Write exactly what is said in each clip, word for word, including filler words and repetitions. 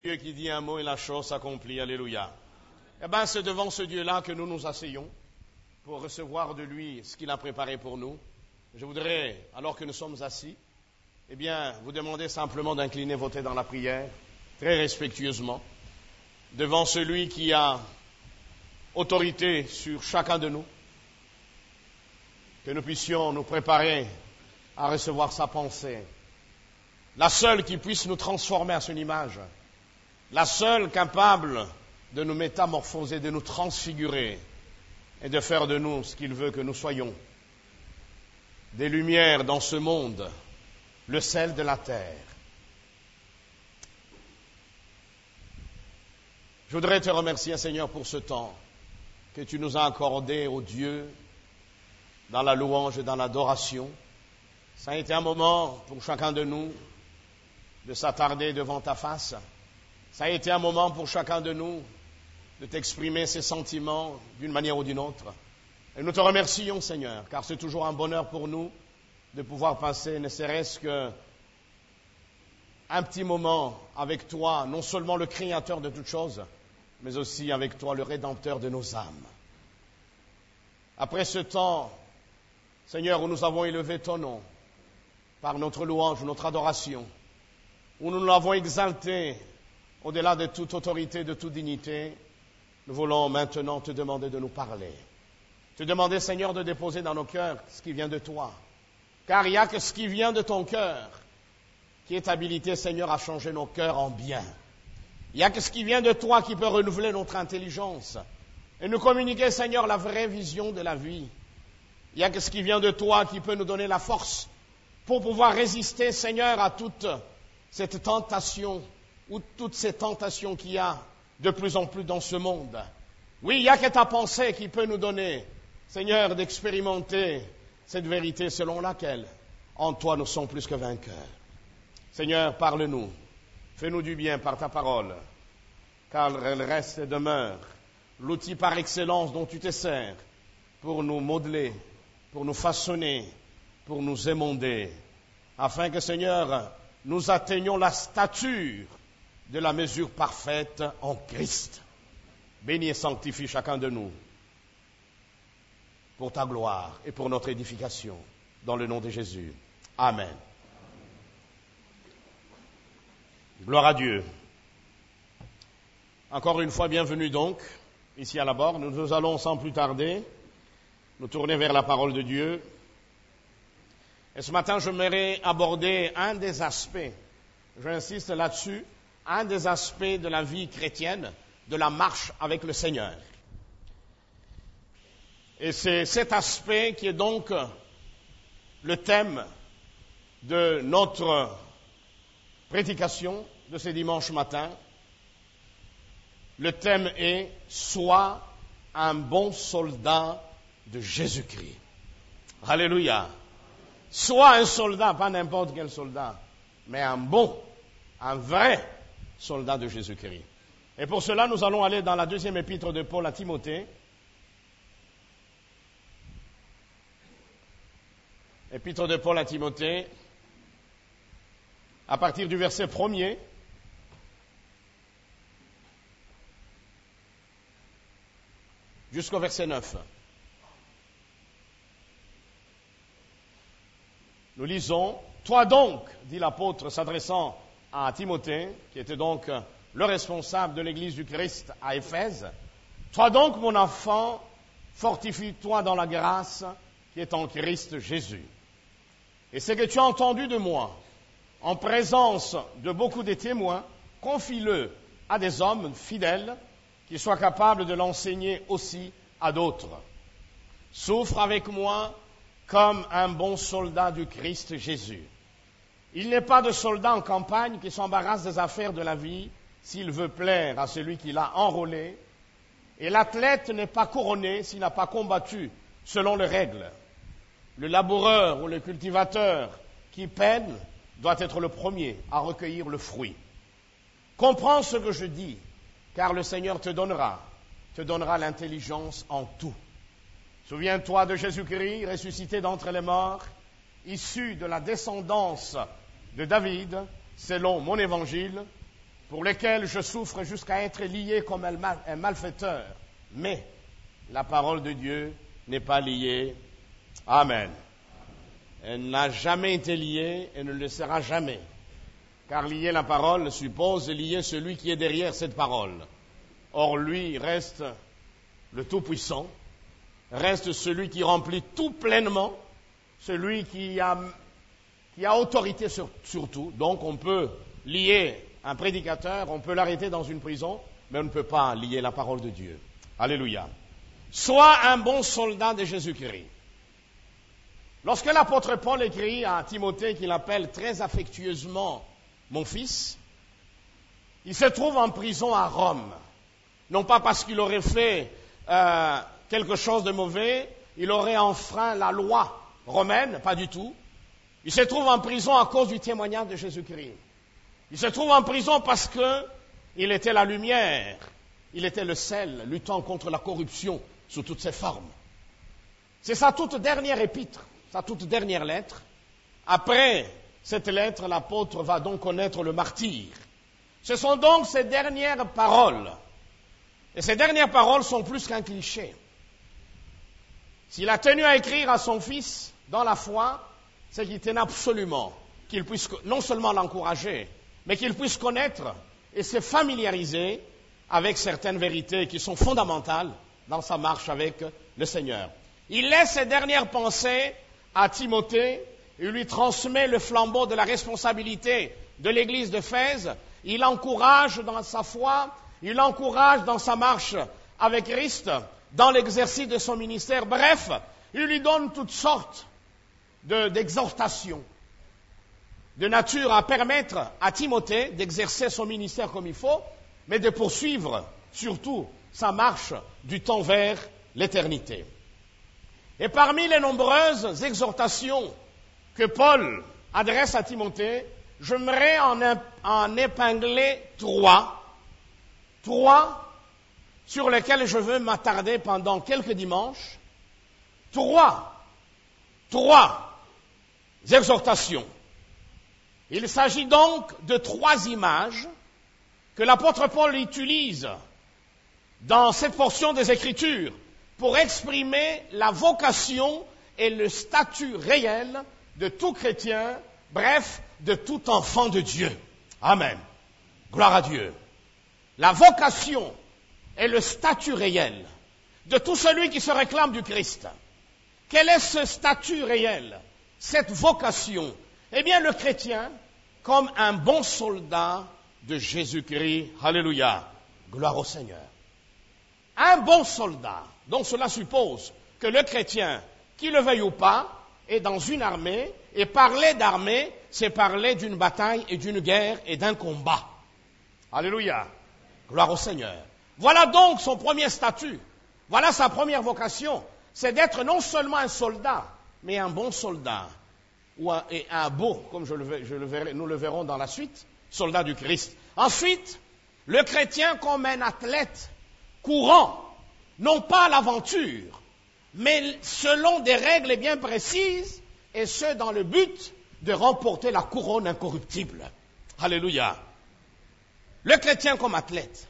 Dieu qui dit un mot et la chose s'accomplit. Alléluia. Eh bien, c'est devant ce Dieu-là que nous nous asseyons pour recevoir de lui ce qu'il a préparé pour nous. Je voudrais, alors que nous sommes assis, eh bien, vous demander simplement d'incliner vos têtes dans la prière, très respectueusement, devant celui qui a autorité sur chacun de nous, que nous puissions nous préparer à recevoir sa pensée, la seule qui puisse nous transformer à son image, la seule capable de nous métamorphoser, de nous transfigurer et de faire de nous ce qu'il veut que nous soyons. Des lumières dans ce monde, le sel de la terre. Je voudrais te remercier, Seigneur, pour ce temps que tu nous as accordé, ô Dieu, dans la louange et dans l'adoration. Ça a été un moment pour chacun de nous de s'attarder devant ta face. Ça a été un moment pour chacun de nous de t'exprimer ses sentiments d'une manière ou d'une autre. Et nous te remercions, Seigneur, car c'est toujours un bonheur pour nous de pouvoir passer, ne serait-ce qu'un petit moment avec toi, non seulement le Créateur de toutes choses, mais aussi avec toi, le Rédempteur de nos âmes. Après ce temps, Seigneur, où nous avons élevé ton nom par notre louange, notre adoration, où nous l'avons exalté au-delà de toute autorité, de toute dignité, nous voulons maintenant te demander de nous parler. Te demander, Seigneur, de déposer dans nos cœurs ce qui vient de toi. Car il n'y a que ce qui vient de ton cœur qui est habilité, Seigneur, à changer nos cœurs en bien. Il n'y a que ce qui vient de toi qui peut renouveler notre intelligence et nous communiquer, Seigneur, la vraie vision de la vie. Il n'y a que ce qui vient de toi qui peut nous donner la force pour pouvoir résister, Seigneur, à toute cette tentation ou toutes ces tentations qu'il y a de plus en plus dans ce monde. Oui, il n'y a que ta pensée qui peut nous donner, Seigneur, d'expérimenter cette vérité selon laquelle, en toi, nous sommes plus que vainqueurs. Seigneur, parle-nous, fais-nous du bien par ta parole, car elle reste et demeure l'outil par excellence dont tu te sers pour nous modeler, pour nous façonner, pour nous émonder, afin que, Seigneur, nous atteignions la stature de la mesure parfaite en Christ. Bénis et sanctifie chacun de nous pour ta gloire et pour notre édification, dans le nom de Jésus. Amen. Gloire à Dieu. Encore une fois, bienvenue donc, ici à la Borne. Nous allons sans plus tarder nous tourner vers la parole de Dieu. Et ce matin, j'aimerais aborder un des aspects, j'insiste là-dessus, un des aspects de la vie chrétienne, de la marche avec le Seigneur. Et c'est cet aspect qui est donc le thème de notre prédication de ce dimanche matin. Le thème est « Sois un bon soldat de Jésus-Christ ». Alléluia. Sois un soldat, pas n'importe quel soldat, mais un bon, un vrai soldat de Jésus-Christ. Et pour cela, nous allons aller dans la deuxième épître de Paul à Timothée. Épître de Paul à Timothée, à partir du verset premier. Jusqu'au verset neuf. Nous lisons, « Toi donc, dit l'apôtre s'adressant à Timothée, qui était donc le responsable de l'église du Christ à Éphèse, « Toi donc, mon enfant, fortifie-toi dans la grâce qui est en Christ Jésus. Et ce que tu as entendu de moi, en présence de beaucoup de témoins, confie-le à des hommes fidèles qui soient capables de l'enseigner aussi à d'autres. Souffre avec moi comme un bon soldat du Christ Jésus. Il n'est pas de soldat en campagne qui s'embarrasse des affaires de la vie s'il veut plaire à celui qui l'a enrôlé, et l'athlète n'est pas couronné s'il n'a pas combattu selon les règles. Le laboureur ou le cultivateur qui peine doit être le premier à recueillir le fruit. Comprends ce que je dis, car le Seigneur te donnera, te donnera l'intelligence en tout. Souviens-toi de Jésus-Christ, ressuscité d'entre les morts, issu de la descendance de David, selon mon évangile, pour lesquels je souffre jusqu'à être lié comme un, mal, un malfaiteur. Mais la parole de Dieu n'est pas liée. Amen. Elle n'a jamais été liée et ne le sera jamais. Car lier la parole suppose lier celui qui est derrière cette parole. Or, lui reste le Tout-Puissant, reste celui qui remplit tout pleinement, celui qui a, qui a autorité sur, sur tout. Donc, on peut lier un prédicateur, on peut l'arrêter dans une prison, mais on ne peut pas lier la parole de Dieu. Alléluia. Sois un bon soldat de Jésus-Christ. Lorsque l'apôtre Paul écrit à Timothée, qu'il appelle très affectueusement mon fils, il se trouve en prison à Rome. Non pas parce qu'il aurait fait euh, quelque chose de mauvais, il aurait enfreint la loi romaine, pas du tout. Il se trouve en prison à cause du témoignage de Jésus-Christ. Il se trouve en prison parce que il était la lumière, il était le sel, luttant contre la corruption sous toutes ses formes. C'est sa toute dernière épître, sa toute dernière lettre. Après cette lettre, l'apôtre va donc connaître le martyre. Ce sont donc ses dernières paroles. Et ces dernières paroles sont plus qu'un cliché. S'il a tenu à écrire à son fils dans la foi, c'est qu'il tenait absolument qu'il puisse non seulement l'encourager, mais qu'il puisse connaître et se familiariser avec certaines vérités qui sont fondamentales dans sa marche avec le Seigneur. Il laisse ses dernières pensées à Timothée, il lui transmet le flambeau de la responsabilité de l'église d'Éphèse, il l'encourage dans sa foi, il l'encourage dans sa marche avec Christ, dans l'exercice de son ministère. Bref, il lui donne toutes sortes de, d'exhortations, de nature à permettre à Timothée d'exercer son ministère comme il faut, mais de poursuivre surtout sa marche du temps vers l'éternité. Et parmi les nombreuses exhortations que Paul adresse à Timothée, j'aimerais en, en épingler trois, trois sur lesquels je veux m'attarder pendant quelques dimanches. Trois, trois exhortations. Il s'agit donc de trois images que l'apôtre Paul utilise dans cette portion des Écritures pour exprimer la vocation et le statut réel de tout chrétien, bref, de tout enfant de Dieu. Amen. Gloire à Dieu. La vocation et le statut réel de tout celui qui se réclame du Christ. Quel est ce statut réel, cette vocation? Eh bien, le chrétien, comme un bon soldat de Jésus-Christ, alléluia, gloire au Seigneur. Un bon soldat, donc cela suppose que le chrétien, qu'il le veuille ou pas, est dans une armée, et parler d'armée, c'est parler d'une bataille et d'une guerre et d'un combat. Alléluia, gloire au Seigneur. Voilà donc son premier statut, voilà sa première vocation, c'est d'être non seulement un soldat, mais un bon soldat, ou un, et un beau, comme je le, je le verrai, nous le verrons dans la suite, soldat du Christ. Ensuite, le chrétien comme un athlète courant, non pas à l'aventure, mais selon des règles bien précises, et ce dans le but de remporter la couronne incorruptible. Alléluia. Le chrétien comme athlète,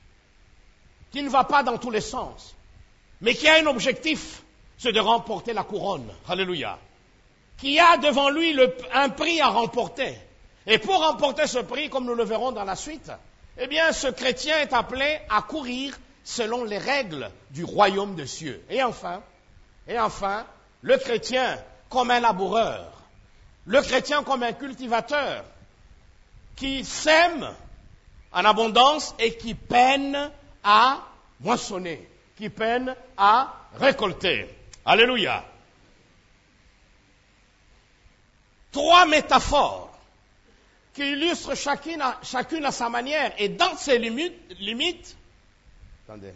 qui ne va pas dans tous les sens, mais qui a un objectif, c'est de remporter la couronne. Alléluia. Qui a devant lui le, un prix à remporter. Et pour remporter ce prix, comme nous le verrons dans la suite, eh bien, ce chrétien est appelé à courir selon les règles du royaume des cieux. Et enfin, et enfin, le chrétien comme un laboureur, le chrétien comme un cultivateur, qui sème en abondance et qui peine à moissonner, qui peine à récolter. Alléluia. Trois métaphores qui illustrent chacune à, chacune à sa manière et dans ses limites, limites attendez,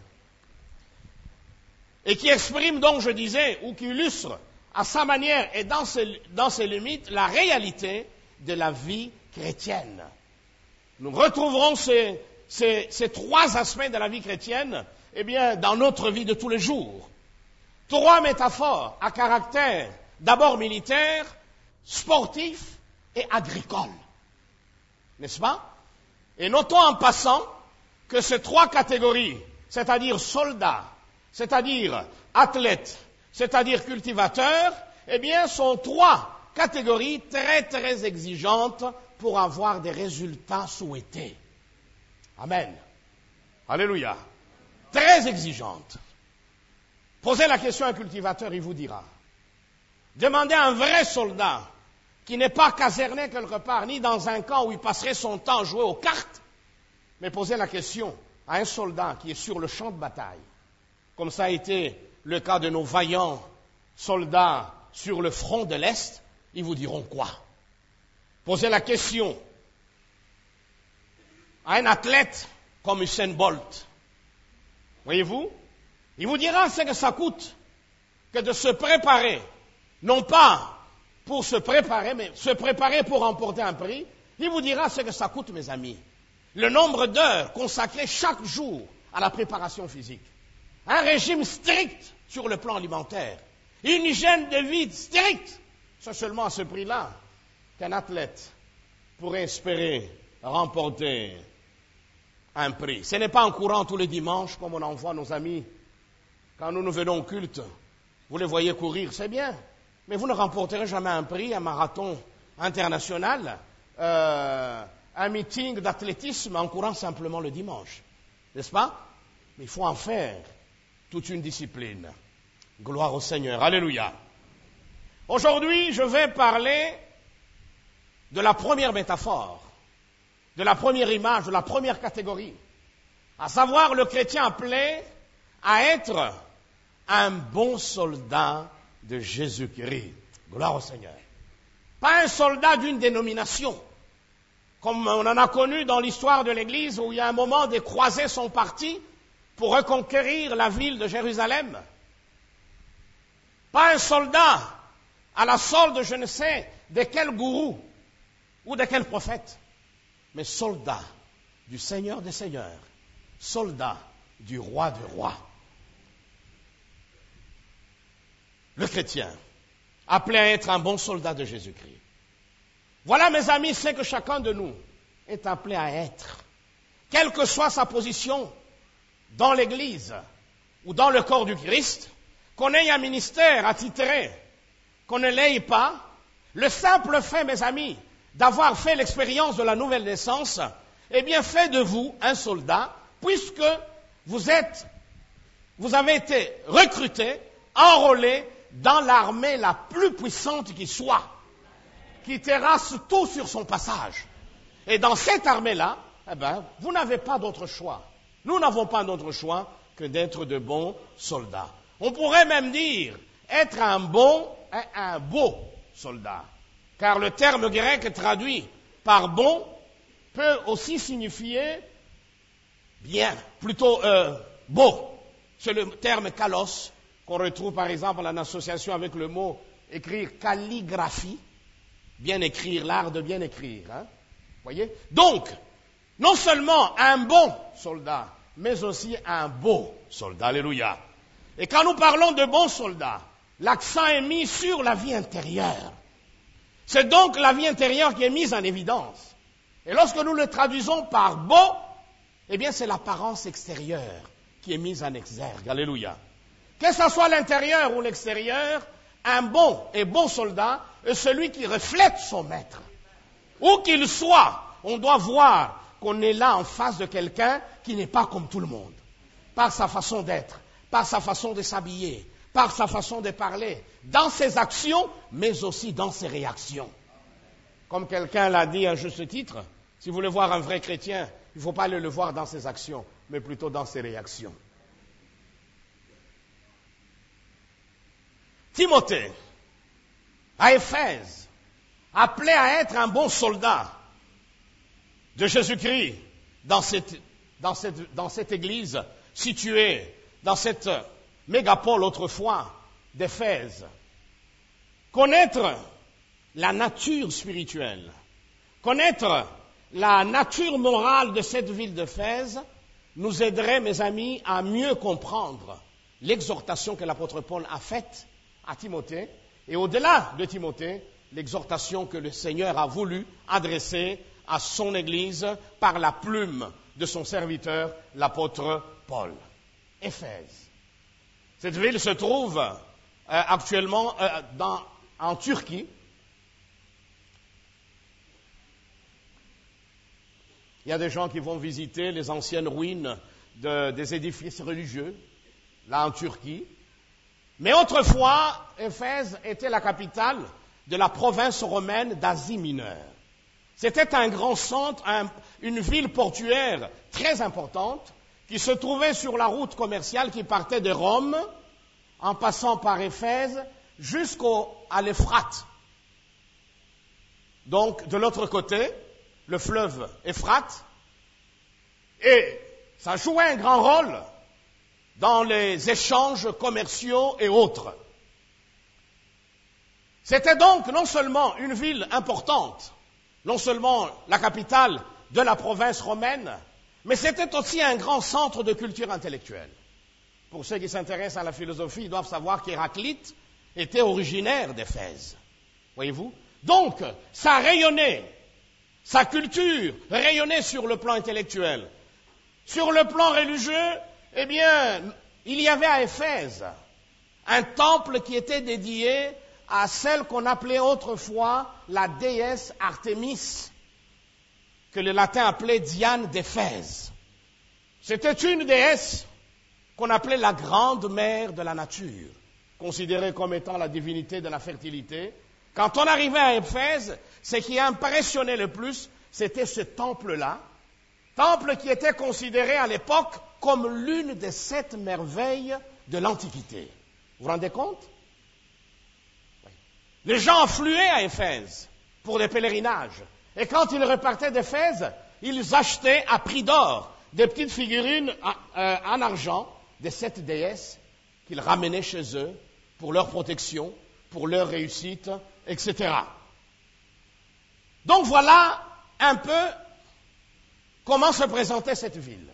et qui expriment donc, je disais, ou qui illustrent à sa manière et dans ses, dans ses limites la réalité de la vie chrétienne. Nous retrouverons ces, ces, ces trois aspects de la vie chrétienne eh bien, dans notre vie de tous les jours. Trois métaphores à caractère d'abord militaire, sportif et agricole. N'est-ce pas? Et notons en passant que ces trois catégories, c'est-à-dire soldats, c'est-à-dire athlètes, c'est-à-dire cultivateurs, eh bien, sont trois catégories très, très exigeantes pour avoir des résultats souhaités. Amen. Alléluia. Très exigeantes. Posez la question à un cultivateur, il vous dira. Demandez à un vrai soldat qui n'est pas caserné quelque part, ni dans un camp où il passerait son temps à jouer aux cartes, mais posez la question à un soldat qui est sur le champ de bataille, comme ça a été le cas de nos vaillants soldats sur le front de l'Est, ils vous diront quoi? Posez la question à un athlète comme Usain Bolt. Voyez-vous? Il vous dira ce que ça coûte que de se préparer, non pas pour se préparer, mais se préparer pour remporter un prix. Il vous dira ce que ça coûte, mes amis. Le nombre d'heures consacrées chaque jour à la préparation physique. Un régime strict sur le plan alimentaire. Une hygiène de vie stricte. C'est seulement à ce prix-là qu'un athlète pourrait espérer remporter un prix. Ce n'est pas en courant tous les dimanches, comme on envoie nos amis. Quand nous nous venons au culte, vous les voyez courir, c'est bien. Mais vous ne remporterez jamais un prix, un marathon international, euh, un meeting d'athlétisme en courant simplement le dimanche. N'est-ce pas? Mais il faut en faire toute une discipline. Gloire au Seigneur. Alléluia. Aujourd'hui, je vais parler de la première métaphore, de la première image, de la première catégorie, à savoir le chrétien appelé à être un bon soldat de Jésus-Christ. Gloire au Seigneur. Pas un soldat d'une dénomination, comme on en a connu dans l'histoire de l'Église, où il y a un moment des croisés sont partis pour reconquérir la ville de Jérusalem. Pas un soldat à la solde, je ne sais, de quel gourou ou de quel prophète, mais soldat du Seigneur des Seigneurs, soldat du Roi des Rois. Le chrétien, appelé à être un bon soldat de Jésus-Christ. Voilà, mes amis, ce que chacun de nous est appelé à être. Quelle que soit sa position dans l'Église ou dans le corps du Christ, qu'on ait un ministère attitré, qu'on ne l'ait pas, le simple fait, mes amis, d'avoir fait l'expérience de la nouvelle naissance, eh bien, fait de vous un soldat, puisque vous êtes, vous avez été recruté, enrôlé dans l'armée la plus puissante qui soit, qui terrasse tout sur son passage. Et dans cette armée-là, eh ben, vous n'avez pas d'autre choix. Nous n'avons pas d'autre choix que d'être de bons soldats. On pourrait même dire être un bon, un, un beau soldat. Car le terme grec traduit par bon peut aussi signifier bien, plutôt euh, beau. C'est le terme kalos qu'on retrouve par exemple en association avec le mot écrire calligraphie, bien écrire, l'art de bien écrire. Hein? Voyez? Donc, non seulement un bon soldat, mais aussi un beau soldat. Alléluia. Et quand nous parlons de bons soldats, l'accent est mis sur la vie intérieure. C'est donc la vie intérieure qui est mise en évidence. Et lorsque nous le traduisons par beau, eh bien c'est l'apparence extérieure qui est mise en exergue. Alléluia. Que ce soit l'intérieur ou l'extérieur, un bon et bon soldat est celui qui reflète son maître. Où qu'il soit, on doit voir qu'on est là en face de quelqu'un qui n'est pas comme tout le monde. Par sa façon d'être, par sa façon de s'habiller, par sa façon de parler, dans ses actions, mais aussi dans ses réactions. Comme quelqu'un l'a dit à juste titre, si vous voulez voir un vrai chrétien, il ne faut pas aller le voir dans ses actions, mais plutôt dans ses réactions. Timothée, à Éphèse, appelé à être un bon soldat de Jésus-Christ dans cette, dans cette, dans cette église située dans cette mégapole autrefois d'Éphèse. Connaître la nature spirituelle, connaître la nature morale de cette ville d'Éphèse nous aiderait, mes amis, à mieux comprendre l'exhortation que l'apôtre Paul a faite à Timothée, et au-delà de Timothée, l'exhortation que le Seigneur a voulu adresser à son Église par la plume de son serviteur, l'apôtre Paul. Éphèse. Cette ville se trouve euh, actuellement euh, dans, en Turquie. Il y a des gens qui vont visiter les anciennes ruines de, des édifices religieux, là en Turquie. Mais autrefois, Éphèse était la capitale de la province romaine d'Asie mineure. C'était un grand centre, un, une ville portuaire très importante qui se trouvait sur la route commerciale qui partait de Rome en passant par Éphèse jusqu'à l'Euphrate. Donc, de l'autre côté, le fleuve Euphrate, et ça jouait un grand rôle dans les échanges commerciaux et autres. C'était donc non seulement une ville importante, non seulement la capitale de la province romaine, mais c'était aussi un grand centre de culture intellectuelle. Pour ceux qui s'intéressent à la philosophie, ils doivent savoir qu'Héraclite était originaire d'Éphèse. Voyez-vous? Donc, ça rayonnait. Sa culture rayonnait sur le plan intellectuel. Sur le plan religieux, eh bien, il y avait à Éphèse un temple qui était dédié à celle qu'on appelait autrefois la déesse Artémis, que les latins appelaient Diane d'Éphèse. C'était une déesse qu'on appelait la grande mère de la nature, considérée comme étant la divinité de la fertilité. Quand on arrivait à Éphèse, ce qui impressionnait le plus, c'était ce temple-là, temple qui était considéré à l'époque comme l'une des sept merveilles de l'Antiquité. Vous vous rendez compte? Oui. Les gens affluaient à Éphèse pour des pèlerinages. Et quand ils repartaient d'Éphèse, ils achetaient à prix d'or des petites figurines en argent des sept déesses qu'ils ramenaient chez eux pour leur protection, pour leur réussite, et cetera. Donc voilà un peu comment se présentait cette ville.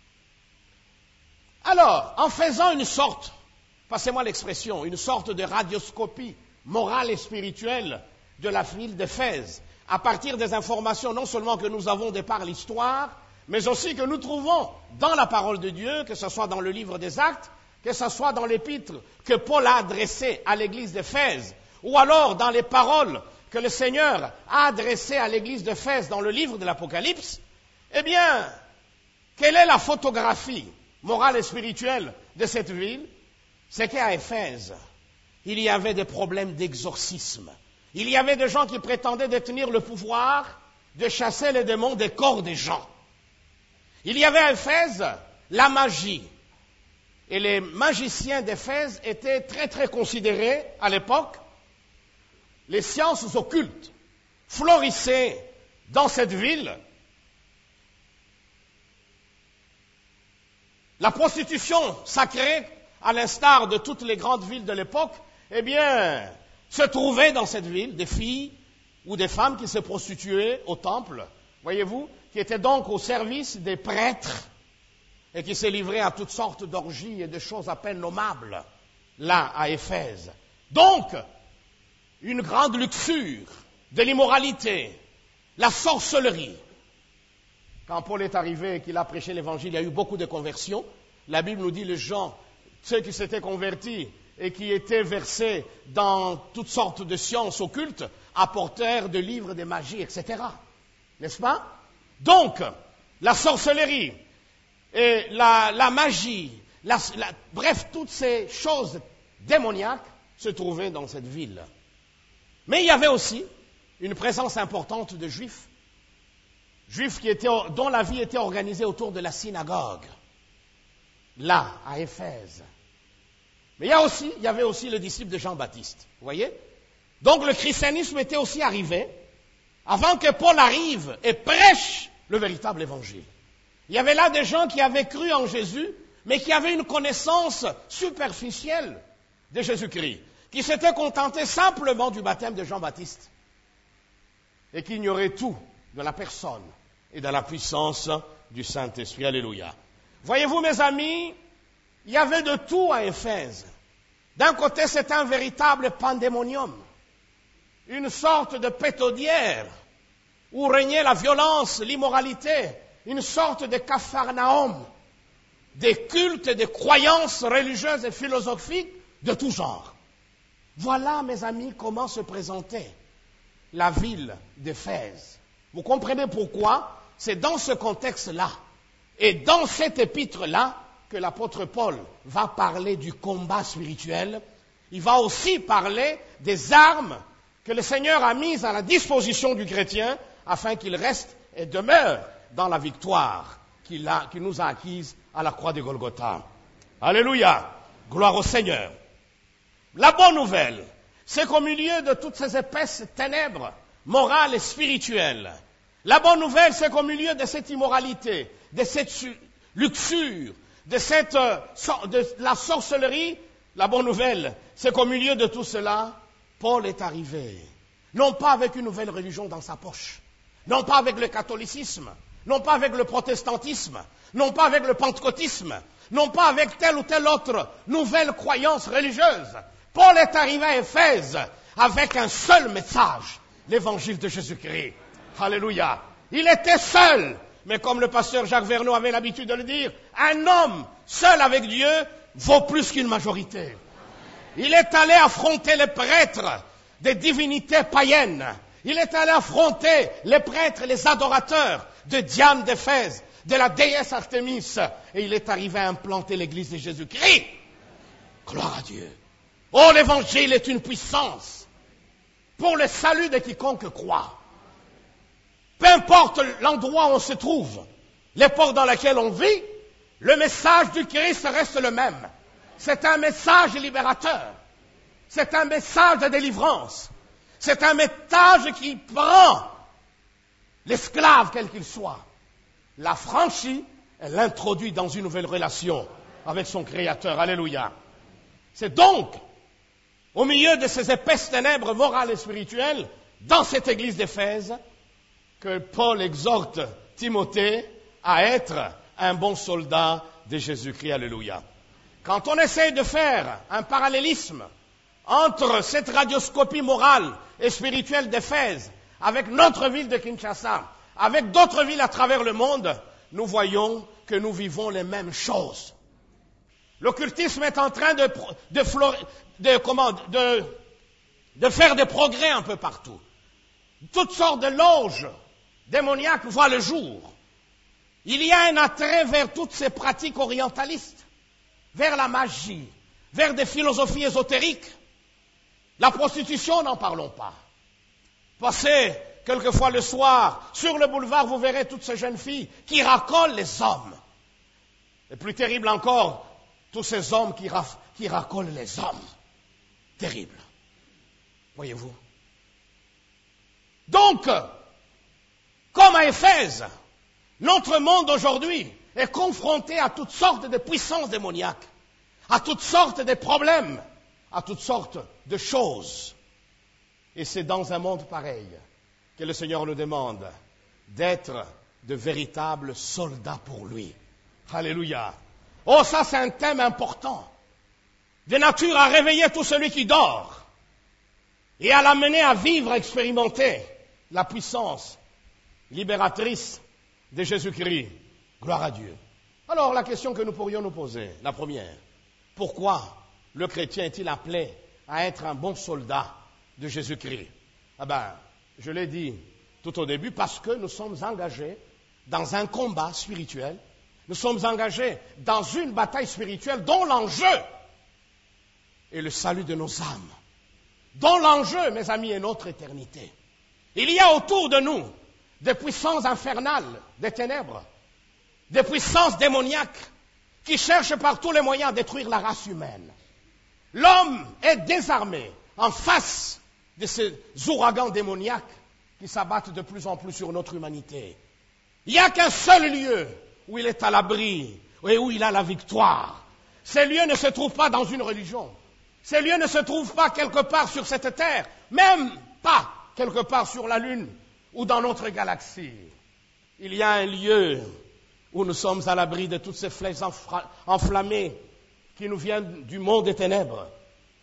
Alors, en faisant une sorte, passez-moi l'expression, une sorte de radioscopie morale et spirituelle de la ville d'Éphèse, à partir des informations non seulement que nous avons de par l'histoire, mais aussi que nous trouvons dans la parole de Dieu, que ce soit dans le livre des Actes, que ce soit dans l'épître que Paul a adressé à l'église d'Éphèse, ou alors dans les paroles que le Seigneur a adressées à l'église d'Éphèse dans le livre de l'Apocalypse, eh bien, quelle est la photographie morale et spirituelle de cette ville? C'est qu'à Éphèse, il y avait des problèmes d'exorcisme. Il y avait des gens qui prétendaient détenir le pouvoir de chasser les démons des corps des gens. Il y avait à Éphèse la magie. Et les magiciens d'Éphèse étaient très très considérés à l'époque. Les sciences occultes florissaient dans cette ville. La prostitution sacrée, à l'instar de toutes les grandes villes de l'époque, eh bien, se trouvait dans cette ville des filles ou des femmes qui se prostituaient au temple, voyez-vous, qui étaient donc au service des prêtres et qui se livraient à toutes sortes d'orgies et de choses à peine nommables, là, à Éphèse. Donc, une grande luxure, de l'immoralité, la sorcellerie. Quand Paul est arrivé et qu'il a prêché l'évangile, il y a eu beaucoup de conversions. La Bible nous dit les gens, ceux qui s'étaient convertis et qui étaient versés dans toutes sortes de sciences occultes, apportèrent de livres de magie, et cetera. N'est-ce pas? Donc, la sorcellerie et la, la magie, la, la, bref, toutes ces choses démoniaques se trouvaient dans cette ville. Mais il y avait aussi une présence importante de Juifs, Juifs qui étaient, dont la vie était organisée autour de la synagogue, là, à Éphèse. Mais il y, a aussi, il y avait aussi le disciple de Jean-Baptiste, vous voyez? Donc le christianisme était aussi arrivé avant que Paul arrive et prêche le véritable évangile. Il y avait là des gens qui avaient cru en Jésus, mais qui avaient une connaissance superficielle de Jésus-Christ, qui s'étaient contentés simplement du baptême de Jean-Baptiste et qui ignoraient tout de la personne et de la puissance du Saint-Esprit. Alléluia. Voyez-vous, mes amis, il y avait de tout à Éphèse. D'un côté, c'était un véritable pandémonium, une sorte de pétaudière où régnait la violence, l'immoralité, une sorte de Capharnaüm, des cultes et des croyances religieuses et philosophiques de tout genre. Voilà, mes amis, comment se présentait la ville d'Éphèse. Vous comprenez pourquoi? C'est dans ce contexte-là et dans cet épître-là que l'apôtre Paul va parler du combat spirituel. Il va aussi parler des armes que le Seigneur a mises à la disposition du chrétien afin qu'il reste et demeure dans la victoire qu'il a, qu'il nous a acquise à la croix de Golgotha. Alléluia! Gloire au Seigneur. La bonne nouvelle, c'est qu'au milieu de toutes ces épaisses ténèbres morales et spirituelles, la bonne nouvelle, c'est qu'au milieu de cette immoralité, de cette luxure, de, cette, de la sorcellerie, la bonne nouvelle, c'est qu'au milieu de tout cela, Paul est arrivé. Non pas avec une nouvelle religion dans sa poche, non pas avec le catholicisme, non pas avec le protestantisme, non pas avec le pentecôtisme, non pas avec telle ou telle autre nouvelle croyance religieuse. Paul est arrivé à Éphèse avec un seul message, l'évangile de Jésus-Christ. Alléluia. Il était seul, mais comme le pasteur Jacques Verneau avait l'habitude de le dire, un homme seul avec Dieu vaut plus qu'une majorité. Il est allé affronter les prêtres des divinités païennes. Il est allé affronter les prêtres, les adorateurs de Diane d'Éphèse, de la déesse Artémis. Et il est arrivé à implanter l'église de Jésus-Christ. Gloire à Dieu. Oh, l'évangile est une puissance pour le salut de quiconque croit. Peu importe l'endroit où on se trouve, l'époque dans laquelle on vit, le message du Christ reste le même. C'est un message libérateur. C'est un message de délivrance. C'est un message qui prend l'esclave, quel qu'il soit, l'affranchit et l'introduit dans une nouvelle relation avec son Créateur. Alléluia. C'est donc au milieu de ces épaisses ténèbres morales et spirituelles, dans cette église d'Éphèse, que Paul exhorte Timothée à être un bon soldat de Jésus-Christ. Alléluia. Quand on essaie de faire un parallélisme entre cette radioscopie morale et spirituelle d'Éphèse avec notre ville de Kinshasa, avec d'autres villes à travers le monde, nous voyons que nous vivons les mêmes choses. L'occultisme est en train de, de, de, comment, de, de faire des progrès un peu partout. Toutes sortes de loges démoniaques voient le jour. Il y a un attrait vers toutes ces pratiques orientalistes, vers la magie, vers des philosophies ésotériques. La prostitution, n'en parlons pas. Passez quelquefois le soir, sur le boulevard, vous verrez toutes ces jeunes filles qui racolent les hommes. Et plus terrible encore, tous ces hommes qui, raf- qui racolent les hommes. Terrible. Voyez-vous? Donc, comme à Éphèse, notre monde aujourd'hui est confronté à toutes sortes de puissances démoniaques, à toutes sortes de problèmes, à toutes sortes de choses. Et c'est dans un monde pareil que le Seigneur nous demande d'être de véritables soldats pour lui. Alléluia. Oh, ça c'est un thème important, de nature à réveiller tout celui qui dort et à l'amener à vivre, à expérimenter la puissance libératrice de Jésus-Christ. Gloire à Dieu. Alors la question que nous pourrions nous poser, la première, pourquoi le chrétien est-il appelé à être un bon soldat de Jésus-Christ? Ah ben, je l'ai dit tout au début, parce que nous sommes engagés dans un combat spirituel. Nous sommes engagés dans une bataille spirituelle dont l'enjeu est le salut de nos âmes. Dont l'enjeu, mes amis, est notre éternité. Il y a autour de nous des puissances infernales, des ténèbres, des puissances démoniaques qui cherchent par tous les moyens à détruire la race humaine. L'homme est désarmé en face de ces ouragans démoniaques qui s'abattent de plus en plus sur notre humanité. Il n'y a qu'un seul lieu où il est à l'abri et où il a la victoire. Ces lieux ne se trouvent pas dans une religion. Ces lieux ne se trouvent pas quelque part sur cette terre, même pas quelque part sur la Lune ou dans notre galaxie. Il y a un lieu où nous sommes à l'abri de toutes ces flèches enflammées qui nous viennent du monde des ténèbres.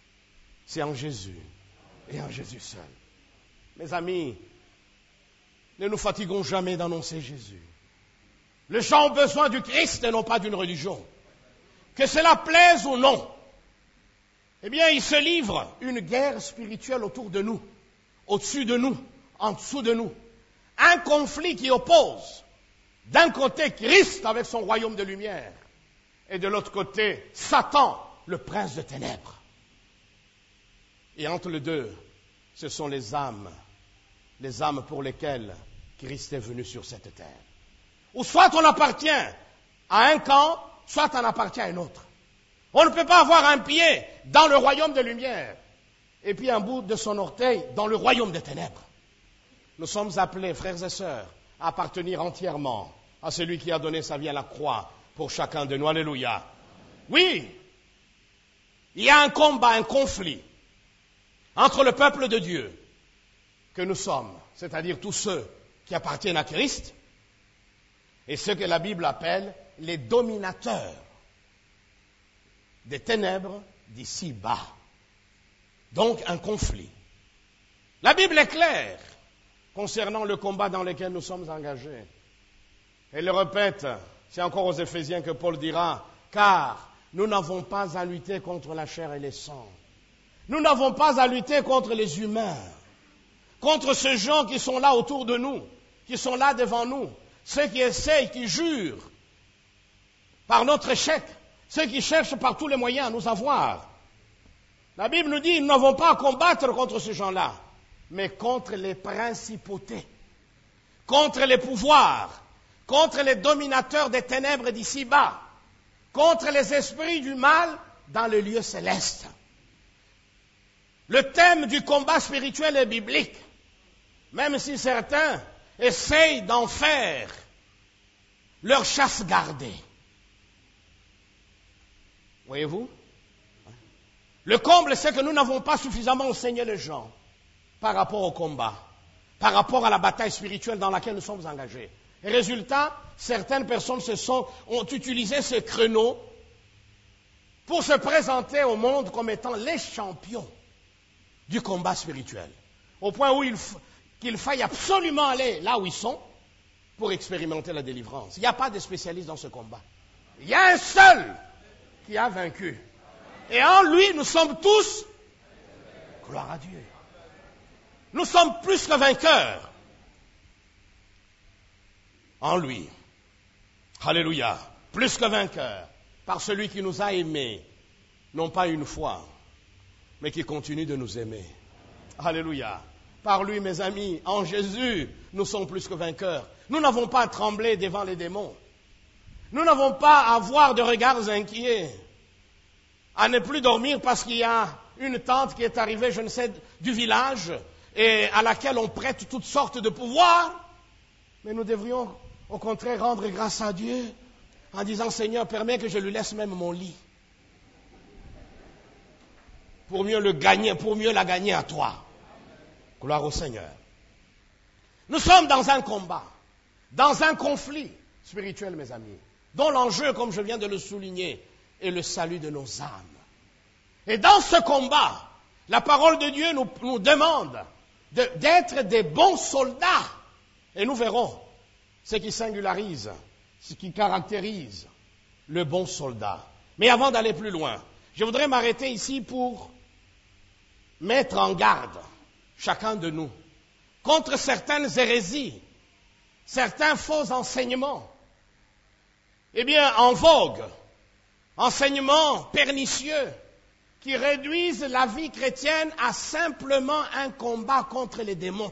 C'est en Jésus et en Jésus seul. Mes amis, Ne nous fatiguons jamais d'annoncer Jésus. Les gens ont besoin du Christ et non pas d'une religion. Que cela plaise ou non, eh bien, il se livre une guerre spirituelle autour de nous, au-dessus de nous, en dessous de nous. Un conflit qui oppose, d'un côté, Christ avec son royaume de lumière, et de l'autre côté, Satan, le prince de ténèbres. Et entre les deux, ce sont les âmes, les âmes pour lesquelles Christ est venu sur cette terre. Ou soit on appartient à un camp, soit on appartient à un autre. On ne peut pas avoir un pied dans le royaume de lumière et puis un bout de son orteil dans le royaume des ténèbres. Nous sommes appelés, frères et sœurs, à appartenir entièrement à celui qui a donné sa vie à la croix pour chacun de nous. Alléluia. Oui, il y a un combat, un conflit entre le peuple de Dieu que nous sommes, c'est-à-dire tous ceux qui appartiennent à Christ, et ceux que la Bible appelle les dominateurs des ténèbres d'ici bas. Donc un conflit. La Bible est claire concernant le combat dans lequel nous sommes engagés. Elle le répète, c'est encore aux Éphésiens que Paul dira, car nous n'avons pas à lutter contre la chair et les sangs. Nous n'avons pas à lutter contre les humains, contre ces gens qui sont là autour de nous, qui sont là devant nous, ceux qui essayent, qui jurent par notre échec, ceux qui cherchent par tous les moyens à nous avoir. La Bible nous dit, nous n'avons pas à combattre contre ces gens-là, mais contre les principautés, contre les pouvoirs, contre les dominateurs des ténèbres d'ici-bas, contre les esprits du mal dans les lieux célestes. Le thème du combat spirituel est biblique, même si certains essayent d'en faire leur chasse gardée. Voyez-vous? Le comble, c'est que nous n'avons pas suffisamment enseigné les gens par rapport au combat, par rapport à la bataille spirituelle dans laquelle nous sommes engagés. Et résultat, certaines personnes se sont, ont utilisé ce créneau pour se présenter au monde comme étant les champions du combat spirituel. Au point où il, qu'il faille absolument aller là où ils sont pour expérimenter la délivrance. Il n'y a pas de spécialiste dans ce combat. Il y a un seul qui a vaincu. Et en lui, nous sommes tous, gloire à Dieu. Nous sommes plus que vainqueurs. En lui. Alléluia. Plus que vainqueurs. Par celui qui nous a aimés. Non pas une fois, mais qui continue de nous aimer. Alléluia. Par lui, mes amis, en Jésus, nous sommes plus que vainqueurs. Nous n'avons pas à trembler devant les démons. Nous n'avons pas à avoir de regards inquiets. À ne plus dormir parce qu'il y a une tante qui est arrivée, je ne sais, du village, et à laquelle on prête toutes sortes de pouvoirs. Mais nous devrions, au contraire, rendre grâce à Dieu en disant, Seigneur, permets que je lui laisse même mon lit. Pour mieux le gagner, pour mieux la gagner à toi. Gloire au Seigneur. Nous sommes dans un combat, dans un conflit spirituel, mes amis, dont l'enjeu, comme je viens de le souligner, est le salut de nos âmes. Et dans ce combat, la parole de Dieu nous, nous demande de, d'être des bons soldats. Et nous verrons ce qui singularise, ce qui caractérise le bon soldat. Mais avant d'aller plus loin, je voudrais m'arrêter ici pour mettre en garde chacun de nous contre certaines hérésies, certains faux enseignements, eh bien, en vogue, enseignements pernicieux qui réduisent la vie chrétienne à simplement un combat contre les démons.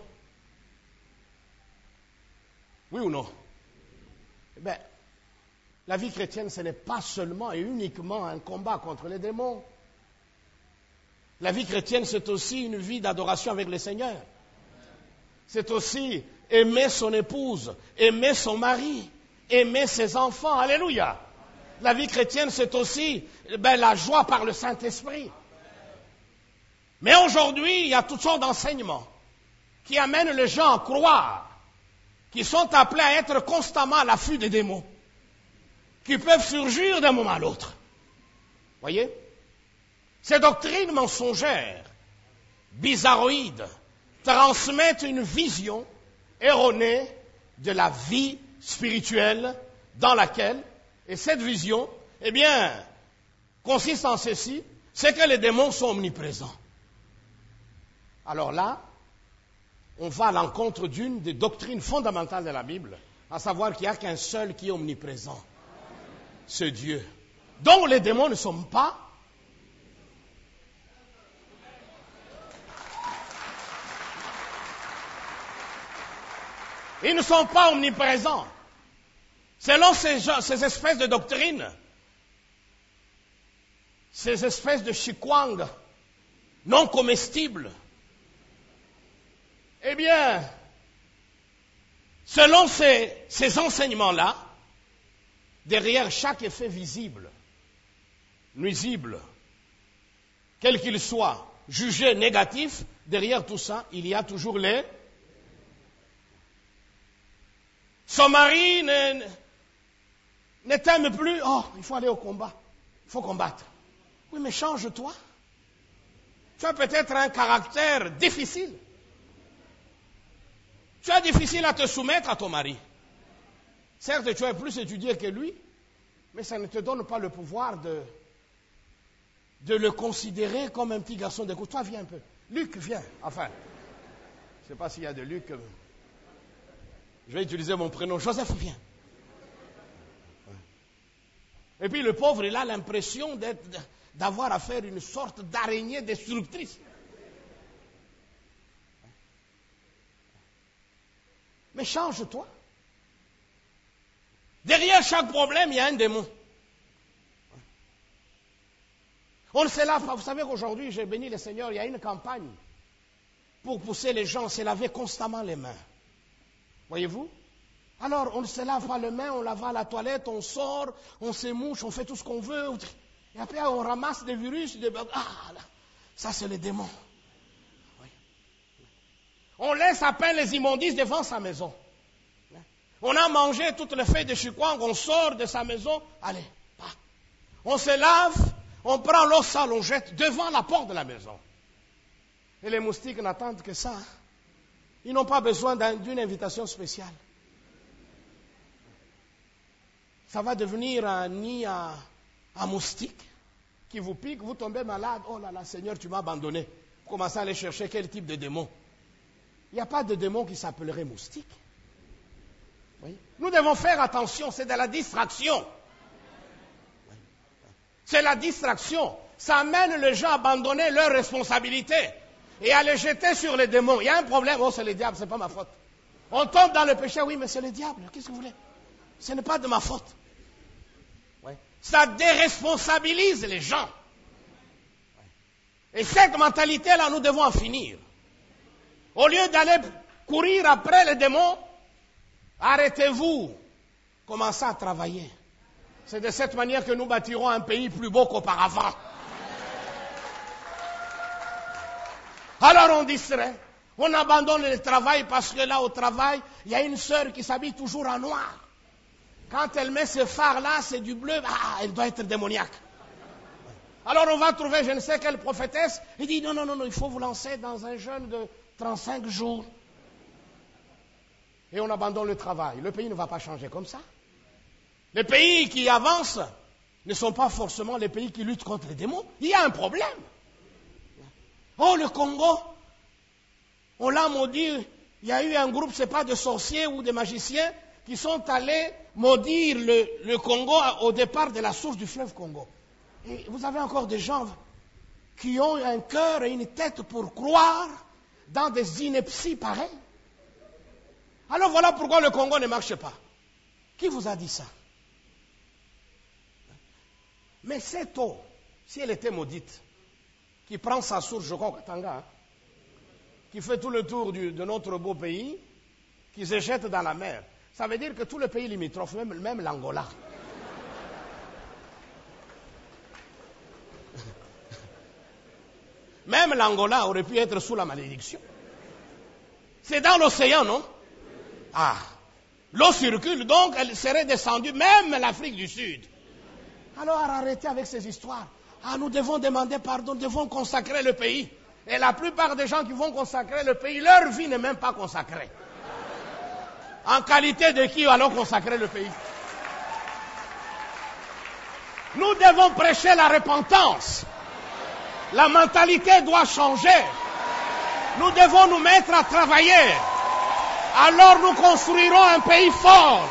Oui ou non? Eh bien, la vie chrétienne, ce n'est pas seulement et uniquement un combat contre les démons. La vie chrétienne, c'est aussi une vie d'adoration avec le Seigneur. C'est aussi aimer son épouse, aimer son mari, aimer ses enfants. Alléluia. La vie chrétienne, c'est aussi ben, la joie par le Saint-Esprit. Mais aujourd'hui, il y a toutes sortes d'enseignements qui amènent les gens à croire, qui sont appelés à être constamment à l'affût des démons, qui peuvent surgir d'un moment à l'autre. Voyez? Ces doctrines mensongères, bizarroïdes, transmettent une vision erronée de la vie spirituelle dans laquelle, et cette vision, eh bien, consiste en ceci, c'est que les démons sont omniprésents. Alors là, on va à l'encontre d'une des doctrines fondamentales de la Bible, à savoir qu'il n'y a qu'un seul qui est omniprésent, ce Dieu. Donc les démons ne sont pas Ils ne sont pas omniprésents. Selon ces, ces espèces de doctrines, ces espèces de chikwang non comestibles, eh bien, selon ces, ces enseignements-là, derrière chaque effet visible, nuisible, quel qu'il soit, jugé négatif, derrière tout ça, il y a toujours les... Son mari ne, ne t'aime plus. Oh, il faut aller au combat. Il faut combattre. Oui, mais change-toi. Tu as peut-être un caractère difficile. Tu as difficile à te soumettre à ton mari. Certes, tu es plus étudié que lui, mais ça ne te donne pas le pouvoir de, de le considérer comme un petit garçon d'écoute. Toi, viens un peu. Luc, viens. Enfin, je ne sais pas s'il y a de Luc... Je vais utiliser mon prénom. Joseph, viens. Et puis le pauvre, il a l'impression d'être, d'avoir à faire une sorte d'araignée destructrice. Mais change-toi. Derrière chaque problème, il y a un démon. On ne se lave pas. Vous savez qu'aujourd'hui, j'ai béni le Seigneur, il y a une campagne pour pousser les gens à se laver constamment les mains. Voyez-vous? Alors, on ne se lave pas les mains, on lave à la toilette, on sort, on se mouche, on fait tout ce qu'on veut. Et après, on ramasse des virus. Des... Ah, là, ça, c'est les démons. Oui. On laisse à peine les immondices devant sa maison. On a mangé toutes les feuilles de chikwang, on sort de sa maison. Allez, pas. On se lave, on prend l'eau sale, on jette devant la porte de la maison. Et les moustiques n'attendent que ça. Ils n'ont pas besoin d'une invitation spéciale. Ça va devenir un nid à, à moustiques qui vous pique, vous tombez malade. Oh là là, Seigneur, tu m'as abandonné. Vous commencez à aller chercher quel type de démon. Il n'y a pas de démon qui s'appellerait moustique. Oui. Nous devons faire attention, c'est de la distraction. Oui. C'est la distraction. Ça amène les gens à abandonner leurs responsabilités et à les jeter sur les démons. Il y a un problème, oh c'est le diable, c'est pas ma faute. On tombe dans le péché, oui mais c'est le diable, qu'est-ce que vous voulez? Ce n'est pas de ma faute. Oui. Ça déresponsabilise les gens. Et cette mentalité-là, nous devons en finir. Au lieu d'aller courir après les démons, arrêtez-vous, commencez à travailler. C'est de cette manière que nous bâtirons un pays plus beau qu'auparavant. Alors on distrait, on abandonne le travail parce que là au travail, il y a une sœur qui s'habille toujours en noir. Quand elle met ce phare-là, c'est du bleu, ah, elle doit être démoniaque. Alors on va trouver je ne sais quelle prophétesse, il dit non, non, non, non, il faut vous lancer dans un jeûne de trente-cinq jours. Et on abandonne le travail. Le pays ne va pas changer comme ça. Les pays qui avancent ne sont pas forcément les pays qui luttent contre les démons. Il y a un problème. Oh, le Congo, on l'a maudit. Il y a eu un groupe, ce n'est pas de sorciers ou de magiciens, qui sont allés maudire le, le Congo au départ de la source du fleuve Congo. Et vous avez encore des gens qui ont un cœur et une tête pour croire dans des inepties pareilles. Alors voilà pourquoi le Congo ne marche pas. Qui vous a dit ça? Mais cette eau, si elle était maudite, qui prend sa source, je crois, au Katanga, hein, qui fait tout le tour du, de notre beau pays, qui se jette dans la mer, ça veut dire que tout le pays limitrophe, même, même l'Angola, même l'Angola aurait pu être sous la malédiction. C'est dans l'océan, non? Ah, l'eau circule, donc elle serait descendue, même l'Afrique du Sud. Alors arrêtez avec ces histoires. Ah, nous devons demander pardon, nous devons consacrer le pays. Et la plupart des gens qui vont consacrer le pays, leur vie n'est même pas consacrée. En qualité de qui allons consacrer le pays? Nous devons prêcher la repentance. La mentalité doit changer. Nous devons nous mettre à travailler. Alors nous construirons un pays fort.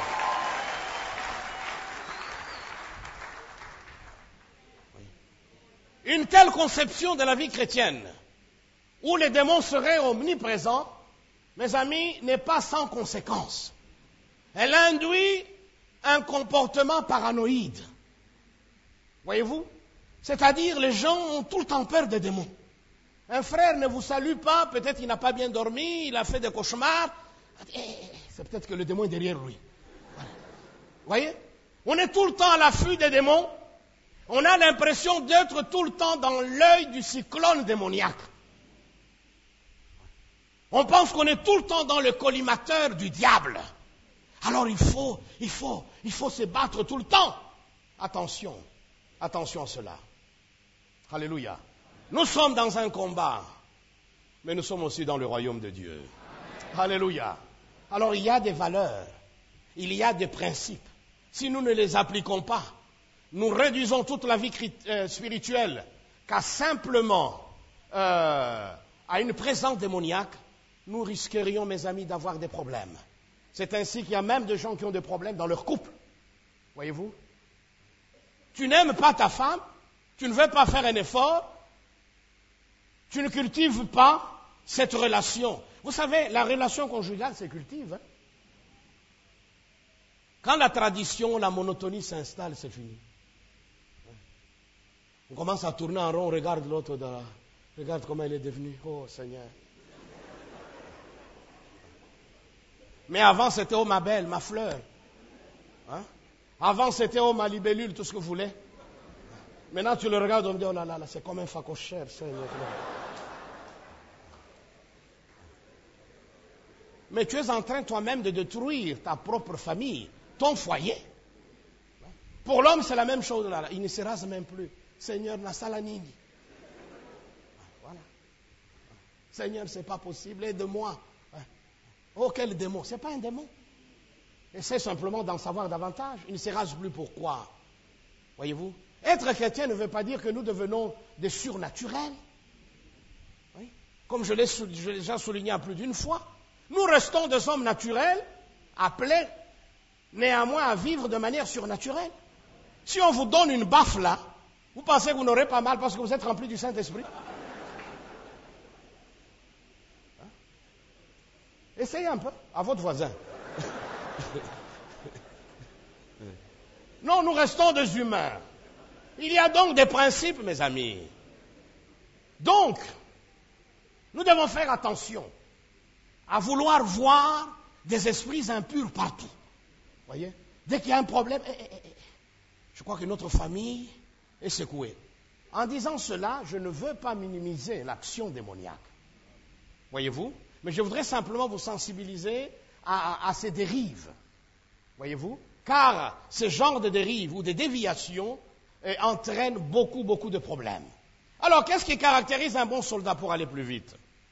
Une telle conception de la vie chrétienne, où les démons seraient omniprésents, mes amis, n'est pas sans conséquence. Elle induit un comportement paranoïde. Voyez-vous? C'est-à-dire, les gens ont tout le temps peur des démons. Un frère ne vous salue pas, peut-être il n'a pas bien dormi, il a fait des cauchemars. C'est peut-être que le démon est derrière lui. Voilà. Voyez? On est tout le temps à l'affût des démons. On a l'impression d'être tout le temps dans l'œil du cyclone démoniaque. On pense qu'on est tout le temps dans le collimateur du diable. Alors il faut, il faut, il faut se battre tout le temps. Attention, attention à cela. Alléluia. Nous sommes dans un combat, mais nous sommes aussi dans le royaume de Dieu. Alléluia. Alors il y a des valeurs, il y a des principes. Si nous ne les appliquons pas, nous réduisons toute la vie euh, spirituelle qu'à simplement euh, à une présence démoniaque, nous risquerions, mes amis, d'avoir des problèmes. C'est ainsi qu'il y a même des gens qui ont des problèmes dans leur couple. Voyez-vous? Tu n'aimes pas ta femme, tu ne veux pas faire un effort, tu ne cultives pas cette relation. Vous savez, la relation conjugale se cultive. Hein? Quand la tradition, la monotonie s'installe, c'est fini. On commence à tourner en rond, on regarde l'autre, dans la... regarde comment elle est devenue. Oh Seigneur. Mais avant, c'était oh ma belle, ma fleur. Hein? Avant, c'était oh ma libellule, tout ce que vous voulez. Maintenant, tu le regardes, on me dit, oh là là, là c'est comme un facochère, Seigneur. Mais tu es en train toi-même de détruire ta propre famille, ton foyer. Pour l'homme, c'est la même chose. Là. Il ne se rase même plus. Seigneur, na salanini. Voilà. Seigneur, c'est pas possible, aide-moi. Oh, quel démon. C'est pas un démon. Essaie simplement d'en savoir davantage. Il ne se rase plus pourquoi. Voyez-vous? Être chrétien ne veut pas dire que nous devenons des surnaturels. Oui. Comme je l'ai, je l'ai déjà souligné à plus d'une fois. Nous restons des hommes naturels, appelés néanmoins à vivre de manière surnaturelle. Si on vous donne une baffe là, vous pensez que vous n'aurez pas mal parce que vous êtes rempli du Saint-Esprit? Hein? Essayez un peu, à votre voisin. Non, nous restons des humains. Il y a donc des principes, mes amis. Donc, nous devons faire attention à vouloir voir des esprits impurs partout. Voyez? Dès qu'il y a un problème, eh, eh, eh, je crois que notre famille est secouée. En disant cela, je ne veux pas minimiser l'action démoniaque. Voyez-vous? Mais je voudrais simplement vous sensibiliser à, à, à ces dérives. Voyez-vous? Car ce genre de dérives ou de déviations eh, entraînent beaucoup, beaucoup de problèmes. Alors, qu'est-ce qui caractérise un bon soldat pour aller plus vite?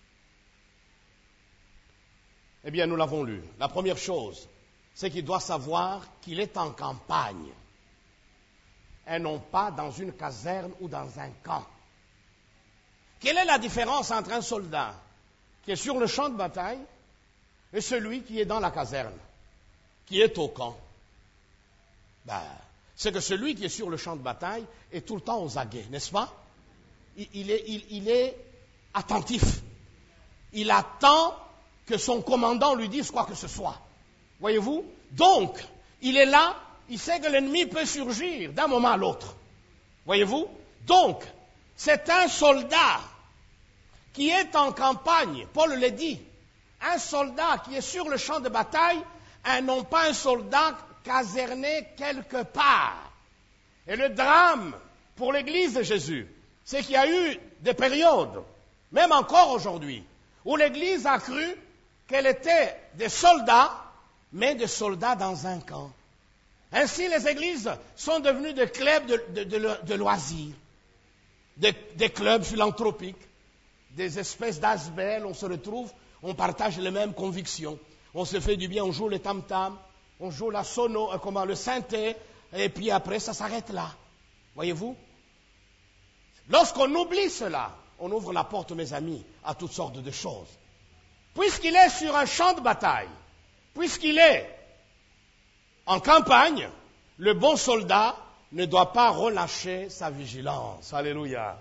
Eh bien, nous l'avons lu. La première chose, c'est qu'il doit savoir qu'il est en campagne et non pas dans une caserne ou dans un camp. Quelle est la différence entre un soldat qui est sur le champ de bataille et celui qui est dans la caserne, qui est au camp? Ben, c'est que celui qui est sur le champ de bataille est tout le temps aux aguets, n'est-ce pas? Il, il, est, il, il est attentif. Il attend que son commandant lui dise quoi que ce soit. Voyez-vous? Donc, il est là, il sait que l'ennemi peut surgir d'un moment à l'autre. Voyez-vous? Donc, c'est un soldat qui est en campagne, Paul le dit, un soldat qui est sur le champ de bataille, et non pas un soldat caserné quelque part. Et le drame pour l'Église de Jésus, c'est qu'il y a eu des périodes, même encore aujourd'hui, où l'Église a cru qu'elle était des soldats, mais des soldats dans un camp. Ainsi, les églises sont devenues des clubs de, de, de, de loisirs, des, des clubs philanthropiques, des espèces d'asbels, on se retrouve, on partage les mêmes convictions. on se fait du bien, on joue le tam-tam, on joue la sono, euh, comment, le synthé, et puis après, ça s'arrête là. Voyez-vous? Lorsqu'on oublie cela, on ouvre la porte, mes amis, à toutes sortes de choses. Puisqu'il est sur un champ de bataille, puisqu'il est en campagne, le bon soldat ne doit pas relâcher sa vigilance. Alléluia.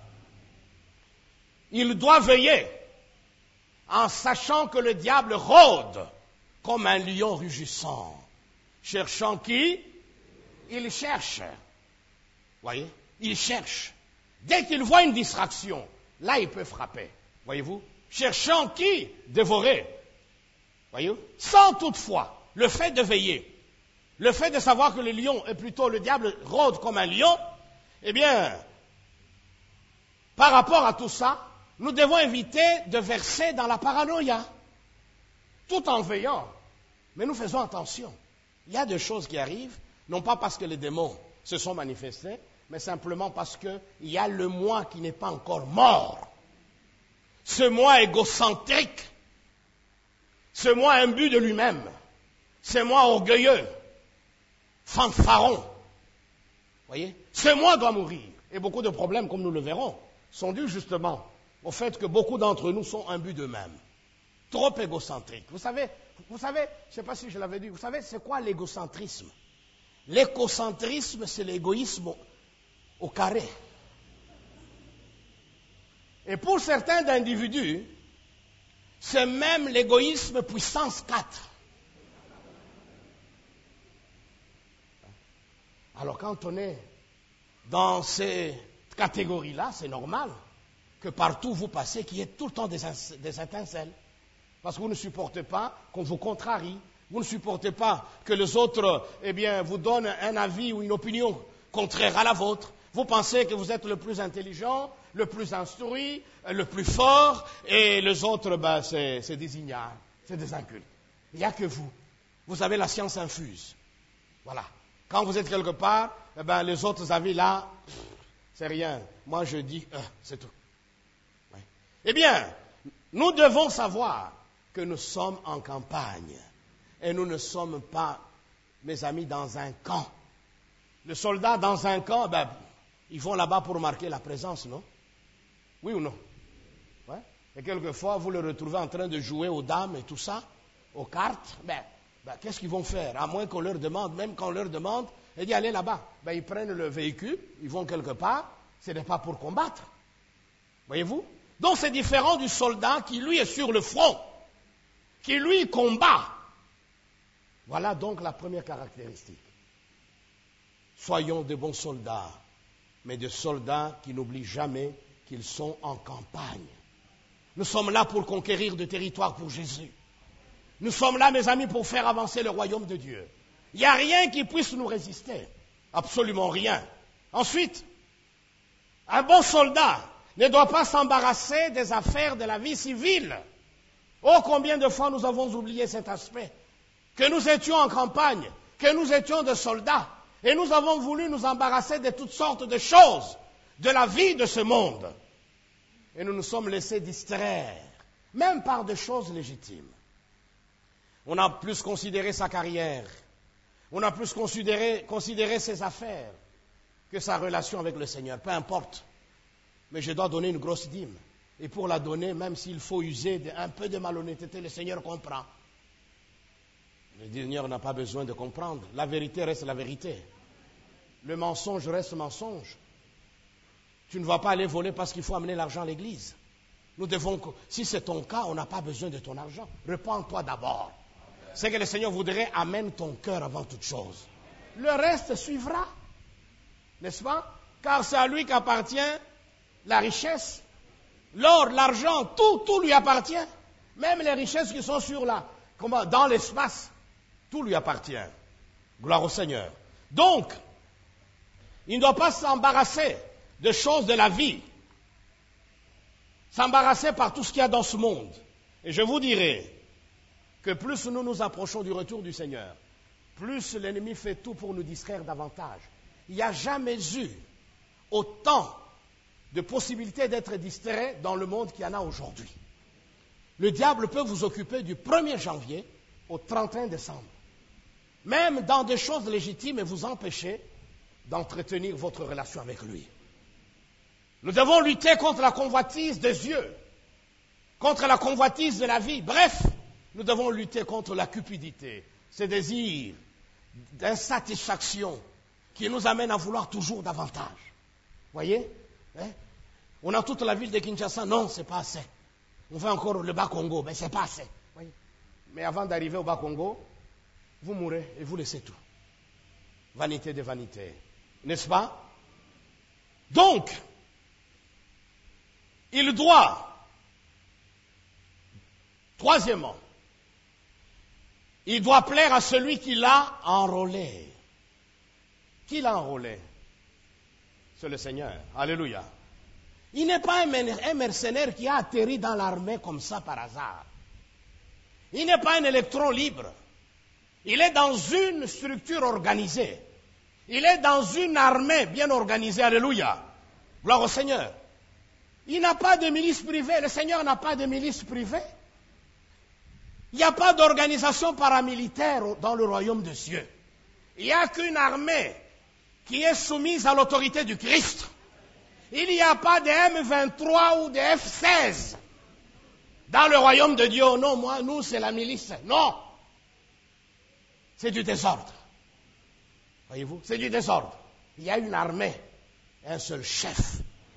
Il doit veiller en sachant que le diable rôde comme un lion rugissant. Cherchant qui? Il cherche. Voyez? Il cherche. Dès qu'il voit une distraction, là il peut frapper. Voyez-vous? Cherchant qui? Dévorer. Voyez-vous? Sans toutefois le fait de veiller, le fait de savoir que le lion, est plutôt le diable rôde comme un lion, eh bien, par rapport à tout ça, nous devons éviter de verser dans la paranoïa, tout en veillant. Mais nous faisons attention. Il y a des choses qui arrivent, non pas parce que les démons se sont manifestés, mais simplement parce qu'il y a le moi qui n'est pas encore mort. Ce moi égocentrique, ce moi imbu de lui-même, ce moi orgueilleux, fanfaron. Voyez, ce moi doit mourir. Et beaucoup de problèmes, comme nous le verrons, sont dus justement au fait que beaucoup d'entre nous sont imbus d'eux-mêmes, trop égocentriques. Vous savez, vous savez, je ne sais pas si je l'avais dit, vous savez, c'est quoi l'égocentrisme? L'égocentrisme, c'est l'égoïsme au, au carré. Et pour certains individus, c'est même l'égoïsme puissance quatre. Alors quand on est dans ces catégories-là, c'est normal que partout où vous passez, qu'il y ait tout le temps des, des étincelles. Parce que vous ne supportez pas qu'on vous contrarie. Vous ne supportez pas que les autres, eh bien, vous donnent un avis ou une opinion contraire à la vôtre. Vous pensez que vous êtes le plus intelligent, le plus instruit, le plus fort, et les autres, ben, c'est, c'est des ignares, c'est des incultes. Il n'y a que vous. Vous avez la science infuse. Voilà. Quand vous êtes quelque part, eh ben, les autres avis là, pff, c'est rien. Moi, je dis, euh, c'est tout. Oui. Eh bien, nous devons savoir que nous sommes en campagne. Et nous ne sommes pas, mes amis, dans un camp. Les soldats dans un camp, ben, ils vont là-bas pour marquer la présence, non? Oui ou non? Ouais. Et quelquefois, vous les retrouvez en train de jouer aux dames et tout ça, aux cartes. Ben, ben, qu'est-ce qu'ils vont faire? À moins qu'on leur demande, même quand on leur demande, et dit allez là-bas. Ben, ils prennent le véhicule, ils vont quelque part, ce n'est pas pour combattre. Voyez-vous? Donc c'est différent du soldat qui, lui, est sur le front, qui, lui, combat. Voilà donc la première caractéristique. Soyons de bons soldats, mais des soldats qui n'oublient jamais qu'ils sont en campagne. Nous sommes là pour conquérir des territoires pour Jésus. Nous sommes là, mes amis, pour faire avancer le royaume de Dieu. Il n'y a rien qui puisse nous résister. Absolument rien. Ensuite, un bon soldat ne doit pas s'embarrasser des affaires de la vie civile. Oh, combien de fois nous avons oublié cet aspect. Que nous étions en campagne, que nous étions des soldats, et nous avons voulu nous embarrasser de toutes sortes de choses, de la vie de ce monde. Et nous nous sommes laissés distraire, même par des choses légitimes. On a plus considéré sa carrière, on a plus considéré, considéré ses affaires que sa relation avec le Seigneur. Peu importe, mais je dois donner une grosse dîme. Et pour la donner, même s'il faut user de, un peu de malhonnêteté, le Seigneur comprend. Le Seigneur n'a pas besoin de comprendre. La vérité reste la vérité. Le mensonge reste mensonge. Tu ne vas pas aller voler parce qu'il faut amener l'argent à l'église. Nous devons, si c'est ton cas, on n'a pas besoin de ton argent. Repends-toi d'abord. C'est que le Seigneur voudrait, amène ton cœur avant toute chose. Le reste suivra. N'est-ce pas? Car c'est à lui qu'appartient la richesse, l'or, l'argent, tout, tout lui appartient. Même les richesses qui sont sur la, comment, dans l'espace, tout lui appartient. Gloire au Seigneur. Donc, il ne doit pas s'embarrasser de choses de la vie. S'embarrasser par tout ce qu'il y a dans ce monde. Et je vous dirai que plus nous nous approchons du retour du Seigneur, plus l'ennemi fait tout pour nous distraire davantage. Il n'y a jamais eu autant de possibilités d'être distrait dans le monde qu'il y en a aujourd'hui. Le diable peut vous occuper du premier janvier au trente et un décembre. Même dans des choses légitimes, et vous empêcher d'entretenir votre relation avec lui. Nous devons lutter contre la convoitise des yeux, contre la convoitise de la vie. Bref, nous devons lutter contre la cupidité, ces désirs d'insatisfaction qui nous amènent à vouloir toujours davantage. Voyez, hein? On a toute la ville de Kinshasa, non, c'est pas assez. On fait encore le Bas-Congo, mais c'est pas assez. Voyez? Mais avant d'arriver au Bas-Congo, vous mourrez et vous laissez tout. Vanité de vanité. N'est-ce pas? Donc, il doit, troisièmement, il doit plaire à celui qui l'a enrôlé. Qui l'a enrôlé? C'est le Seigneur. Alléluia. Il n'est pas un mercenaire qui a atterri dans l'armée comme ça par hasard. Il n'est pas un électron libre. Il est dans une structure organisée. Il est dans une armée bien organisée. Alléluia. Gloire au Seigneur. Il n'a pas de milice privée. Le Seigneur n'a pas de milice privée. Il n'y a pas d'organisation paramilitaire dans le royaume des cieux. Il n'y a qu'une armée qui est soumise à l'autorité du Christ. Il n'y a pas de M vingt-trois ou de F seize dans le royaume de Dieu. Non, moi, nous, c'est la milice. Non. C'est du désordre. Voyez-vous, c'est du désordre. Il y a une armée, un seul chef.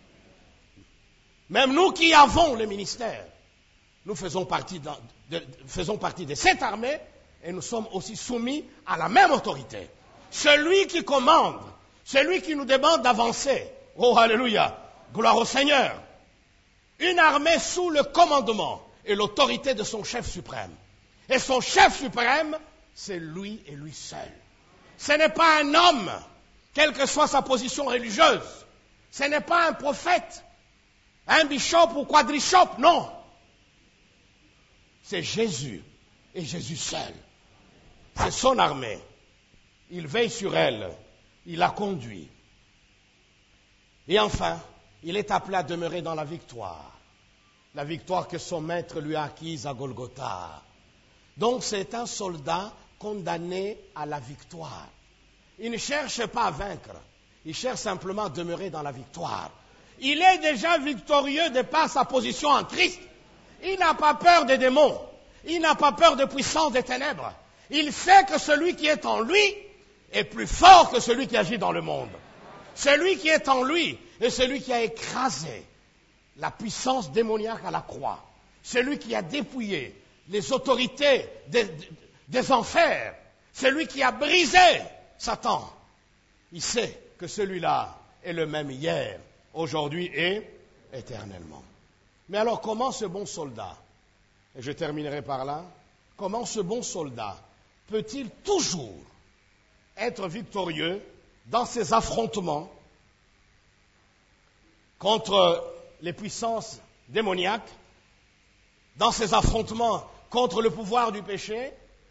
Même nous qui avons le ministère, nous faisons partie de, de, faisons partie de cette armée et nous sommes aussi soumis à la même autorité. Celui qui commande, celui qui nous demande d'avancer. Oh, alléluia, gloire au Seigneur. Une armée sous le commandement et l'autorité de son chef suprême. Et son chef suprême, c'est lui et lui seul. Ce n'est pas un homme, quelle que soit sa position religieuse. Ce n'est pas un prophète, un bishop ou quadrishop, non. C'est Jésus et Jésus seul. C'est son armée. Il veille sur elle. Il la conduit. Et enfin, il est appelé à demeurer dans la victoire. La victoire que son maître lui a acquise à Golgotha. Donc c'est un soldat condamné à la victoire. Il ne cherche pas à vaincre. Il cherche simplement à demeurer dans la victoire. Il est déjà victorieux de par sa position en Christ. Il n'a pas peur des démons. Il n'a pas peur des puissances des ténèbres. Il sait que celui qui est en lui est plus fort que celui qui agit dans le monde. Celui qui est en lui est celui qui a écrasé la puissance démoniaque à la croix. Celui qui a dépouillé les autorités des, des, des enfers. Celui qui a brisé Satan. Il sait que celui-là est le même hier, aujourd'hui et éternellement. Mais alors comment ce bon soldat, et je terminerai par là, comment ce bon soldat peut-il toujours être victorieux dans ses affrontements contre les puissances démoniaques, dans ses affrontements contre le pouvoir du péché,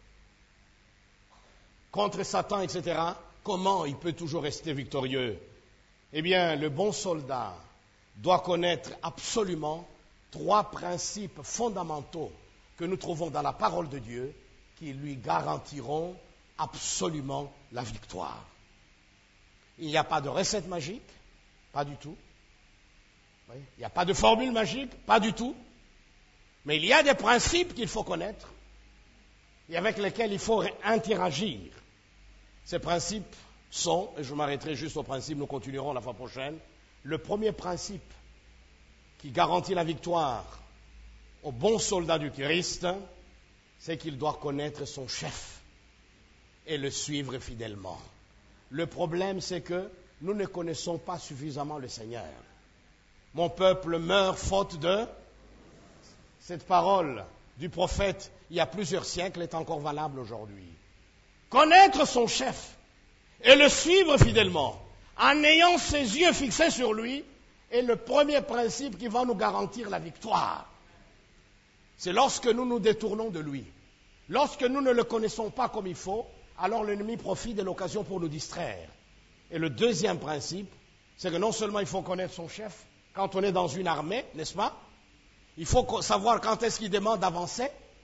contre Satan, et cetera. Comment il peut toujours rester victorieux? Eh bien, le bon soldat doit connaître absolument trois principes fondamentaux que nous trouvons dans la parole de Dieu qui lui garantiront absolument la victoire. Il n'y a pas de recette magique, pas du tout. Il n'y a pas de formule magique, pas du tout. Mais il y a des principes qu'il faut connaître et avec lesquels il faut interagir. Ces principes sont, et je m'arrêterai juste aux principes, nous continuerons la fois prochaine. Le premier principe qui garantit la victoire au bon soldat du Christ, c'est qu'il doit connaître son chef et le suivre fidèlement. Le problème, c'est que nous ne connaissons pas suffisamment le Seigneur. Mon peuple meurt faute de... Cette parole du prophète, il y a plusieurs siècles, est encore valable aujourd'hui. Connaître son chef et le suivre fidèlement, en ayant ses yeux fixés sur lui, est le premier principe qui va nous garantir la victoire. C'est lorsque nous nous détournons de lui. Lorsque nous ne le connaissons pas comme il faut, alors l'ennemi profite de l'occasion pour nous distraire. Et le deuxième principe, c'est que non seulement il faut connaître son chef, quand on est dans une armée, n'est-ce pas? Il faut savoir quand est-ce qu'il demande d'avancer,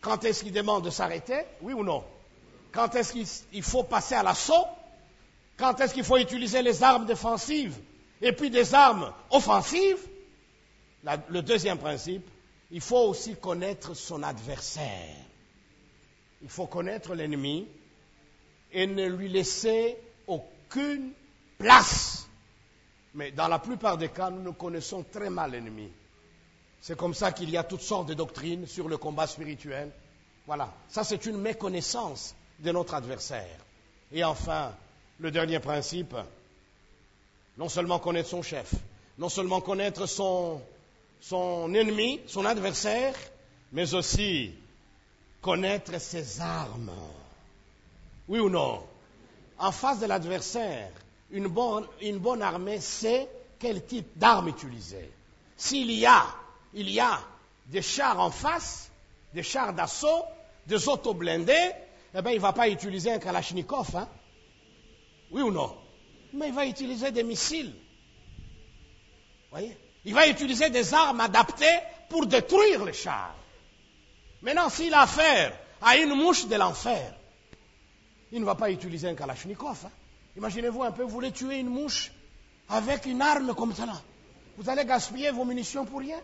quand est-ce qu'il demande de s'arrêter? Oui ou non? Quand est-ce qu'il faut passer à l'assaut? Quand est-ce qu'il faut utiliser les armes défensives et puis des armes offensives? La, le deuxième principe, il faut aussi connaître son adversaire. Il faut connaître l'ennemi et ne lui laisser aucune place. Mais dans la plupart des cas, nous connaissons très mal l'ennemi. C'est comme ça qu'il y a toutes sortes de doctrines sur le combat spirituel. Voilà, ça c'est une méconnaissance de notre adversaire. Et enfin, le dernier principe, non seulement connaître son chef, non seulement connaître son, son ennemi, son adversaire, mais aussi connaître ses armes. Oui ou non? En face de l'adversaire, une bonne, une bonne armée sait quel type d'arme utiliser. S'il y a, il y a des chars en face, des chars d'assaut, des auto-blindés, eh bien, il ne va pas utiliser un Kalachnikov, hein? Oui ou non? Mais il va utiliser des missiles. Voyez? Il va utiliser des armes adaptées pour détruire les chars. Maintenant, s'il a affaire à une mouche de l'enfer, il ne va pas utiliser un Kalachnikov, hein? Imaginez-vous un peu, vous voulez tuer une mouche avec une arme comme ça là. Vous allez gaspiller vos munitions pour rien.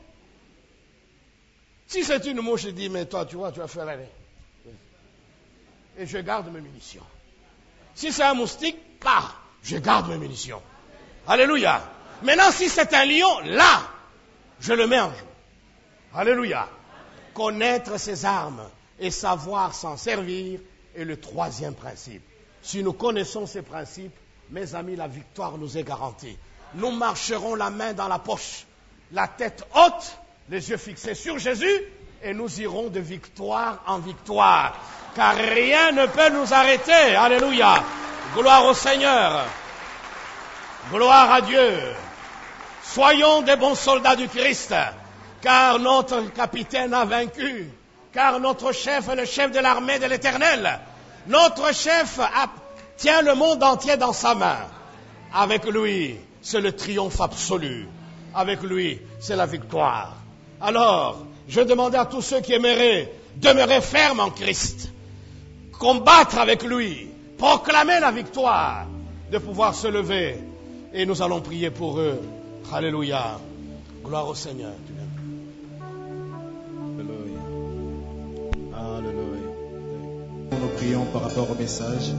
Si c'est une mouche, il dit, mais toi, tu vois, tu vas faire aller. Et je garde mes munitions. Si c'est un moustique, là, je garde mes munitions. Alléluia. Maintenant, si c'est un lion, là, je le mets en jeu. Alléluia. Connaître ses armes et savoir s'en servir est le troisième principe. Si nous connaissons ces principes, mes amis, la victoire nous est garantie. Nous marcherons la main dans la poche, la tête haute, les yeux fixés sur Jésus, et nous irons de victoire en victoire. Car rien ne peut nous arrêter. Alléluia. Gloire au Seigneur. Gloire à Dieu. Soyons des bons soldats du Christ, car notre capitaine a vaincu, car notre chef est le chef de l'armée de l'Éternel. Notre chef a, tient le monde entier dans sa main. Avec lui, c'est le triomphe absolu. Avec lui, c'est la victoire. Alors, je demandais à tous ceux qui aimeraient demeurer fermes en Christ, combattre avec lui, proclamer la victoire, de pouvoir se lever. Et nous allons prier pour eux. Alléluia. Gloire au Seigneur. Alléluia. Alléluia. Nous prions par rapport au message.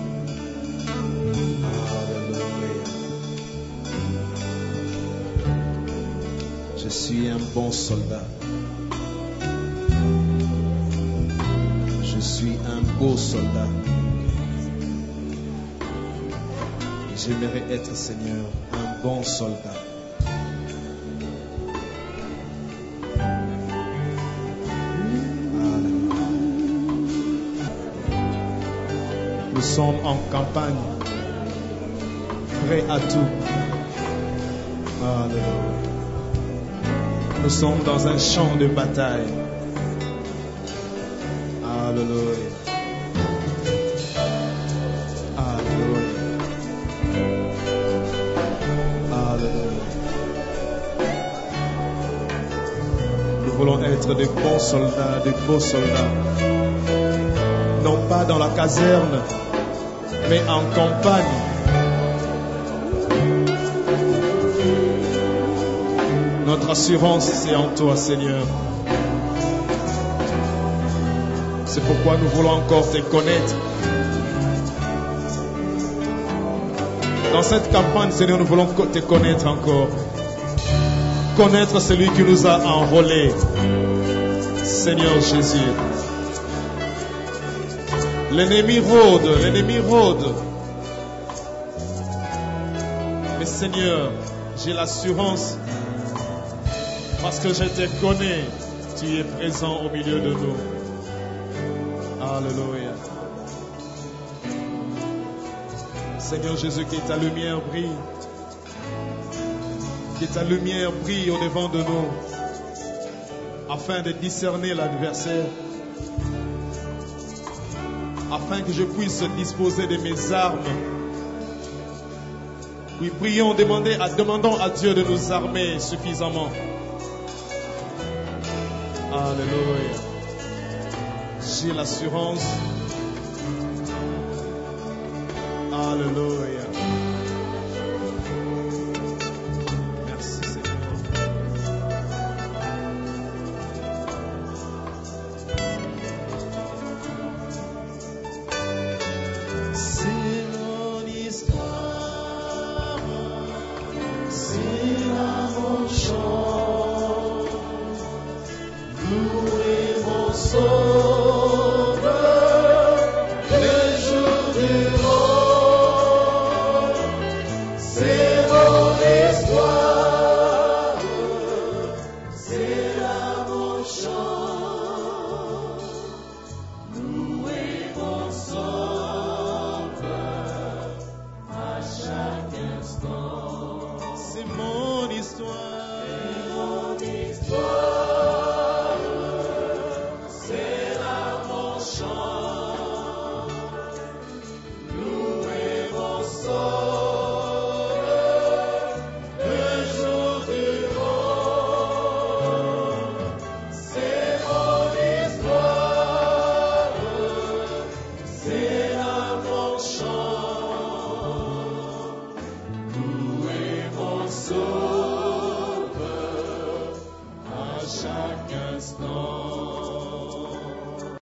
Alléluia. Je suis un bon soldat. Je suis un beau soldat. J'aimerais être, Seigneur, un bon soldat. Nous sommes en campagne, prêts à tout. Alléluia. Nous sommes dans un champ de bataille. Alléluia. Alléluia. Alléluia. Nous voulons être de bons soldats, de beaux soldats. Non pas dans la caserne, mais en campagne. Notre assurance, c'est en toi, Seigneur. C'est pourquoi nous voulons encore te connaître. Dans cette campagne, Seigneur, nous voulons te connaître encore. Connaître celui qui nous a enrôlés. Seigneur Jésus. L'ennemi rôde, l'ennemi rôde. Mais Seigneur, j'ai l'assurance, parce que je te connais, tu es présent au milieu de nous. Alléluia. Seigneur Jésus, que ta lumière brille. Que ta lumière brille au devant de nous, afin de discerner l'adversaire. Afin que je puisse disposer de mes armes. Oui, prions, demandez à, demandons à Dieu de nous armer suffisamment. Alléluia. J'ai l'assurance. Alléluia. Merci Seigneur. C'est mon histoire, c'est là mon chant, louer mon Sauveur, les jours durant. C'est mon histoire, c'est là mon chant, louer mon Sauveur à chaque instant. C'est mon histoire, c'est mon histoire, c'est là mon chant, louer mon Sauveur, le jour durant. C'est mon histoire, c'est là mon chant, louer mon Sauveur à chaque instant.